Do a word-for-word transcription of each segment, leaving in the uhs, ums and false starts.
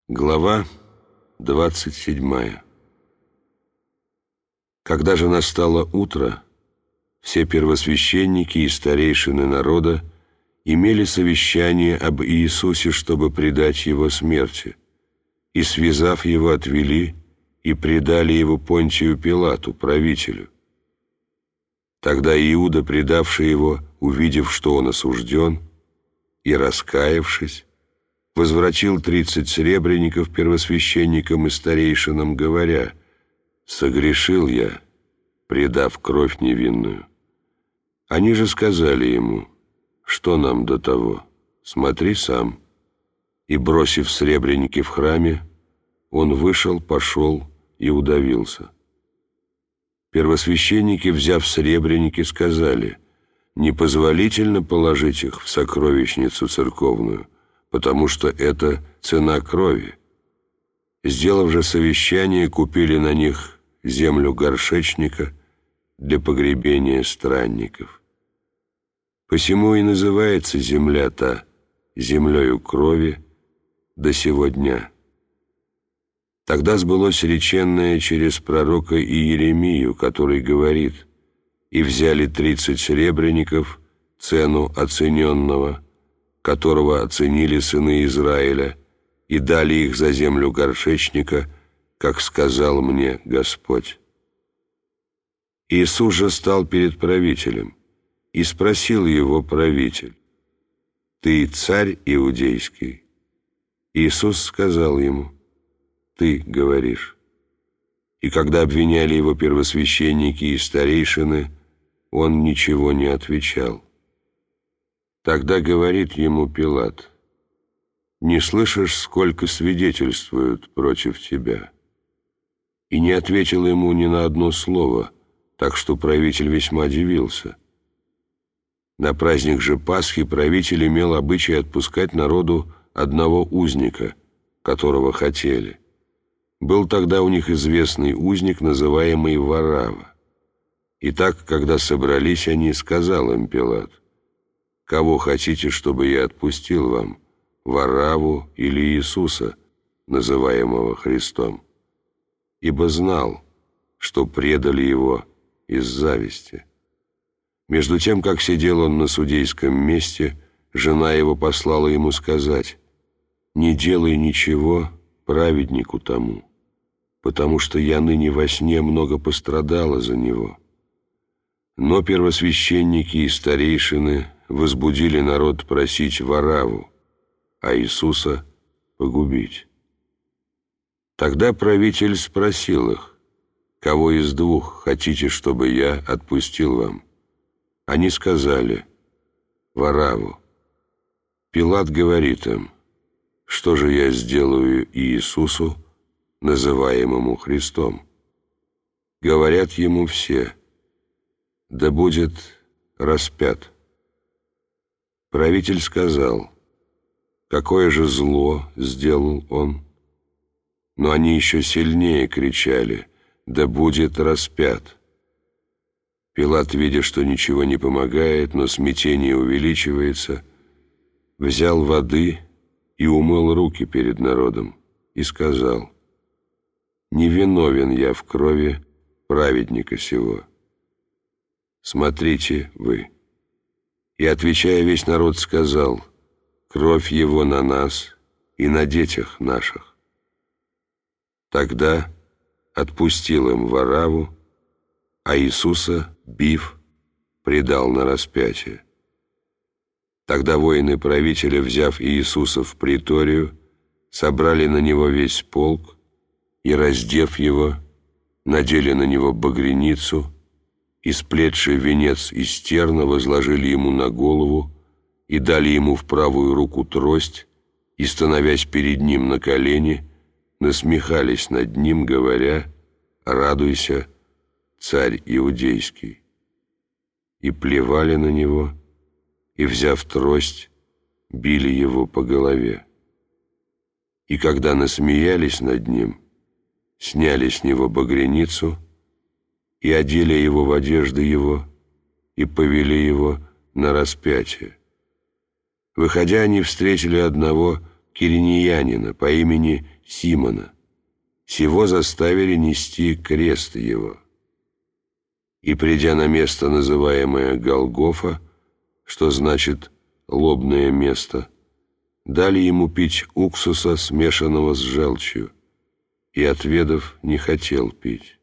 Глава двадцать седьмая. Когда же настало утро, все первосвященники и старейшины народа имели совещание об Иисусе, чтобы предать Его смерти, и, связав Его, отвели и предали Его Понтию Пилату, правителю. Тогда Иуда, предавший Его, увидев, что Он осужден, и, раскаявшись, возвратил тридцать сребреников первосвященникам и старейшинам, говоря: «Согрешил я, предав кровь невинную». Они же сказали ему: «Что нам до того? Смотри сам». И, бросив сребреники в храме, он вышел, пошел и удавился. Первосвященники, взяв сребреники, сказали: «Непозволительно положить их в сокровищницу церковную, потому что это цена крови». Сделав же совещание, купили на них землю горшечника для погребения странников. Посему и называется земля та землею крови до сего дня. Тогда сбылось реченное через пророка Иеремию, который говорит: «И взяли тридцать сребреников, цену оцененного, которого оценили сыны Израиля, и дали их за землю горшечника, как сказал мне Господь». Иисус же стал перед правителем, и спросил его правитель: «Ты царь иудейский?» Иисус сказал ему: «Ты говоришь». И когда обвиняли его первосвященники и старейшины, он ничего не отвечал. Тогда говорит ему Пилат: «Не слышишь, сколько свидетельствуют против тебя?» И не ответил ему ни на одно слово, так что правитель весьма дивился. На праздник же Пасхи правитель имел обычай отпускать народу одного узника, которого хотели. Был тогда у них известный узник, называемый Варава. Итак, когда собрались они, сказал им Пилат: «Кого хотите, чтобы я отпустил вам, Вараву или Иисуса, называемого Христом?» Ибо знал, что предали его из зависти. Между тем, как сидел он на судейском месте, жена его послала ему сказать: «Не делай ничего праведнику тому, потому что я ныне во сне много пострадала за него». Но первосвященники и старейшины возбудили народ просить Вараву, а Иисуса погубить. Тогда правитель спросил их: «Кого из двух хотите, чтобы я отпустил вам?» Они сказали: «Вараву». Пилат говорит им: «Что же я сделаю Иисусу, называемому Христом?» Говорят ему все: «Да будет распят». Правитель сказал: «Какое же зло сделал он?» Но они еще сильнее кричали: «Да будет распят». Пилат, видя, что ничего не помогает, но смятение увеличивается, взял воды и умыл руки перед народом, и сказал: «Не виновен я в крови праведника сего. Смотрите вы». И, отвечая, весь народ сказал: «Кровь его на нас и на детях наших». Тогда отпустил им Вараву, а Иисуса, бив, предал на распятие. Тогда воины правителя, взяв Иисуса в приторию, собрали на него весь полк и, раздев его, надели на него багряницу и, сплетший венец из терна, возложили ему на голову и дали ему в правую руку трость, и, становясь перед ним на колени, насмехались над ним, говоря: «Радуйся, царь иудейский». И плевали на него, и, взяв трость, били его по голове. И когда насмеялись над ним, сняли с него багряницу и одели его в одежды его и повели его на распятие. Выходя, они встретили одного киринеянина по имени Симона. Сего заставили нести крест его. И, придя на место, называемое Голгофа, что значит «лобное место», дали ему пить уксуса, смешанного с желчью, и, отведав, не хотел пить.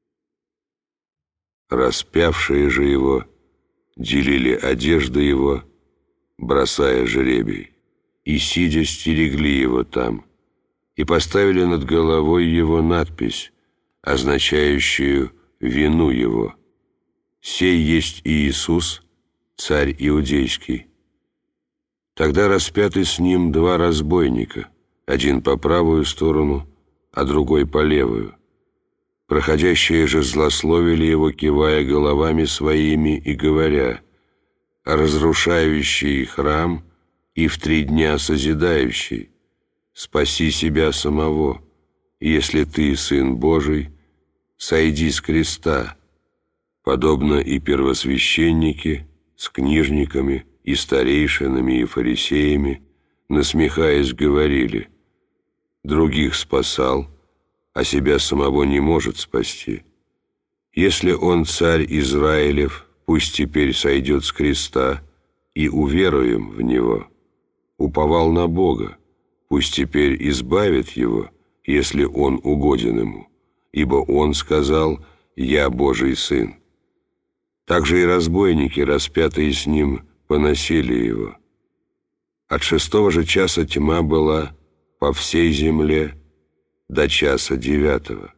Распявшие же его делили одежды его, бросая жребий, и, сидя, стерегли его там, и поставили над головой его надпись, означающую вину его: «Сей есть Иисус, царь иудейский». Тогда распяты с ним два разбойника, один по правую сторону, а другой по левую. Проходящие же злословили его, кивая головами своими и говоря: «Разрушающий храм и в три дня созидающий, спаси себя самого, если ты Сын Божий, сойди с креста». Подобно и первосвященники с книжниками и старейшинами и фарисеями, насмехаясь, говорили: «Других спасал, а себя самого не может спасти. Если он царь Израилев, пусть теперь сойдет с креста, и уверуем в него. Уповал на Бога, пусть теперь избавит его, если он угоден ему, ибо он сказал: «Я Божий Сын». Также и разбойники, распятые с ним, поносили его. От шестого же часа тьма была по всей земле до часа девятого.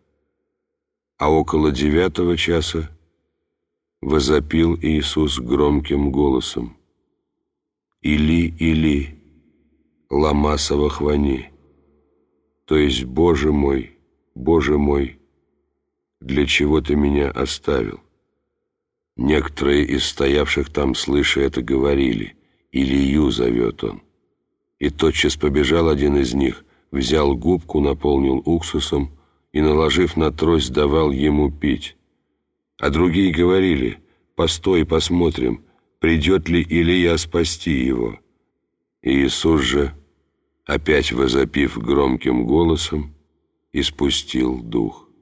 А около девятого часа возопил Иисус громким голосом: «Или, Или, лама савахвани», то есть: «Боже мой, Боже мой, для чего ты меня оставил?» Некоторые из стоявших там, слыша это, говорили: «Илию зовет он». И тотчас побежал один из них, взял губку, наполнил уксусом и, наложив на трость, давал ему пить. А другие говорили: «Постой, посмотрим, придет ли Илия спасти его». И Иисус же, опять возопив громким голосом, испустил дух.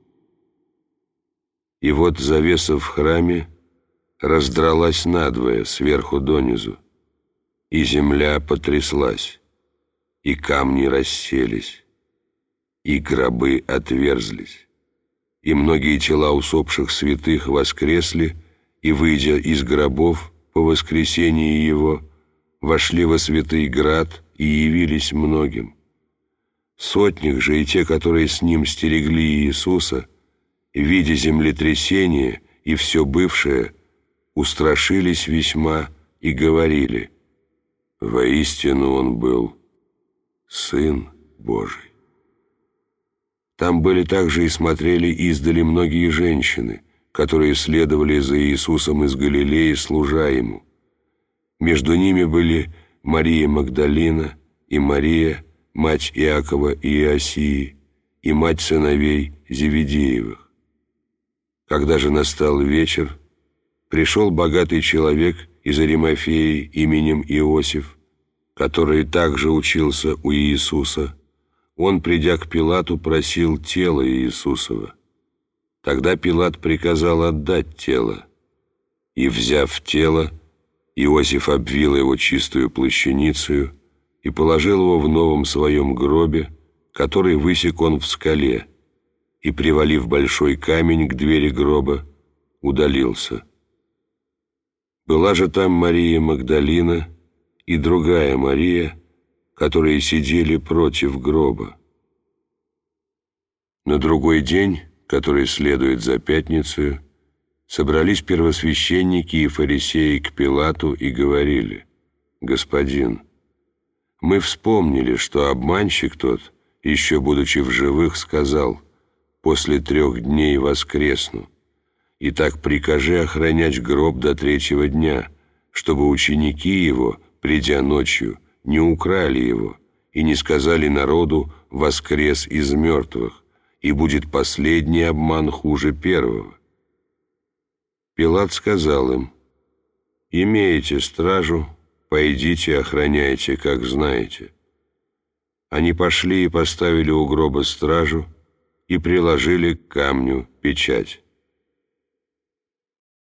И вот завеса в храме раздралась надвое сверху донизу, и земля потряслась, и камни расселись, и гробы отверзлись, и многие тела усопших святых воскресли, и, выйдя из гробов по воскресении его, вошли во святый град и явились многим. Сотник же и те, которые с ним стерегли Иисуса, видя землетрясение и все бывшее, устрашились весьма и говорили: «Воистину он был Сын Божий». Там были также и смотрели издали многие женщины, которые следовали за Иисусом из Галилеи, служа ему. Между ними были Мария Магдалина и Мария, мать Иакова и Иосии, и мать сыновей Зеведеевых. Когда же настал вечер, пришел богатый человек из Аримафеи именем Иосиф, который также учился у Иисуса. Он, придя к Пилату, просил тело Иисусова. Тогда Пилат приказал отдать тело. И, взяв тело, Иосиф обвил его чистую плащаницею и положил его в новом своем гробе, который высек он в скале, и, привалив большой камень к двери гроба, удалился. Была же там Мария Магдалина и другая Мария, которые сидели против гроба. На другой день, который следует за пятницей, собрались первосвященники и фарисеи к Пилату и говорили: «Господин, мы вспомнили, что обманщик тот, еще будучи в живых, сказал: после трех дней воскресну. Итак, прикажи охранять гроб до третьего дня, чтобы ученики его, придя ночью, не украли его и не сказали народу: воскрес из мертвых, и будет последний обман хуже первого». Пилат сказал им: «Имеете стражу, пойдите охраняйте, как знаете». Они пошли и поставили у гроба стражу и приложили к камню печать.